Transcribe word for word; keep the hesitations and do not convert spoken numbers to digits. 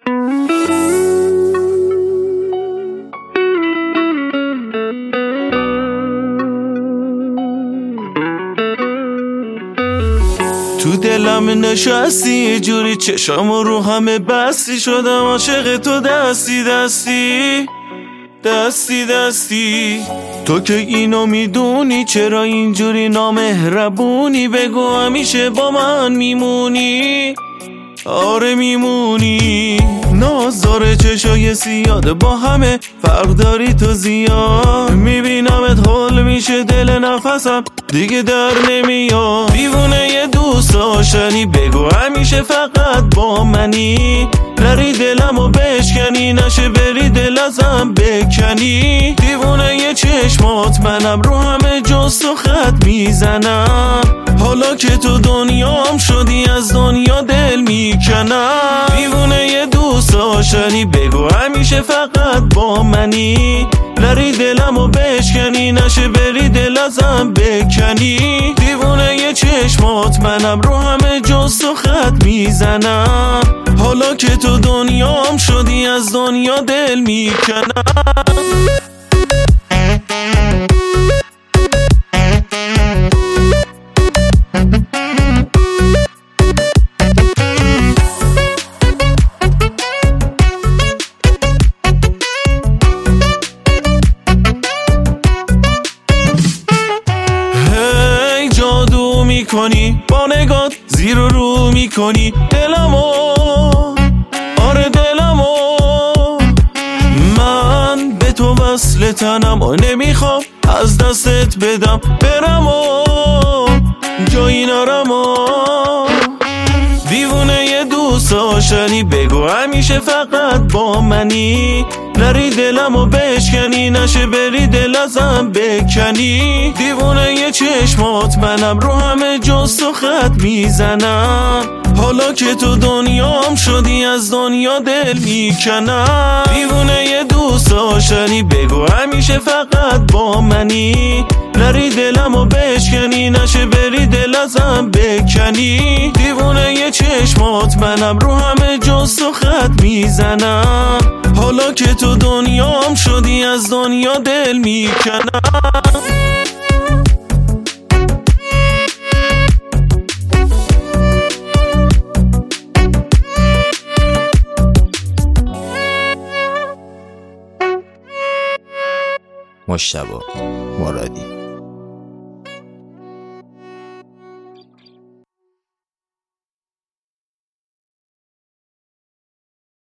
تو دلم نشستی یه جوری، چشام رو همه بستی، شدم عاشق تو دستی دستی دستی دستی. تو که اینو میدونی، چرا اینجوری نامهربونی؟ بگو همیشه با من میمونی؟ آره میمونی. نازدار چشای سیاده با همه فرق داری تو زیاد، میبینمت حال میشه دل نفسم دیگه در نمیاد. دیوونه یه دوست داشتنی، بگو همیشه فقط با منی، نری دلمو بشکنی، نشه بری دل ازم بکنی. دیوونه یه چشمات، منم رو همه جز تو خط میزنم، حالا که تو دنیام شدی از دنیا دل میکنم. دیوونه یه دوست داشتنی، بگو همیشه فقط با منی، نری دلمو بشکنی، نشه بری دل ازم بکنی. دیوونه یه چشمات، منم رو همه جز تو خط میزنم، حالا که تو دنیام شدی از دنیا دل میکنم. میکنی با نگات زیر و رو میکنی دلمو، آره دلمو. من به تو وصل تنم و نمیخوام از دستت بدم برم و جایی نرم و. دیوونه یه دوست داشتنی، بگو همیشه فقط با منی، نری دلمو بشکنی، نشه بری دل ازم بکنی. دیوونه یه چشمات، منم رو همه جز تو خط میزنم، حالا که تو دنیام شدی از دنیا دل میکنم. دیوونه یه دوست داشتنی، بگو همیشه فقط با منی، نری دلمو بشکنی، نشه بری دل ازم بکنی. دیوونه یه چشمات، منم رو همه جز تو خط میزنم، حالا که تو دنیام شدی از دنیا دل میکنم. مجتبی مرادی.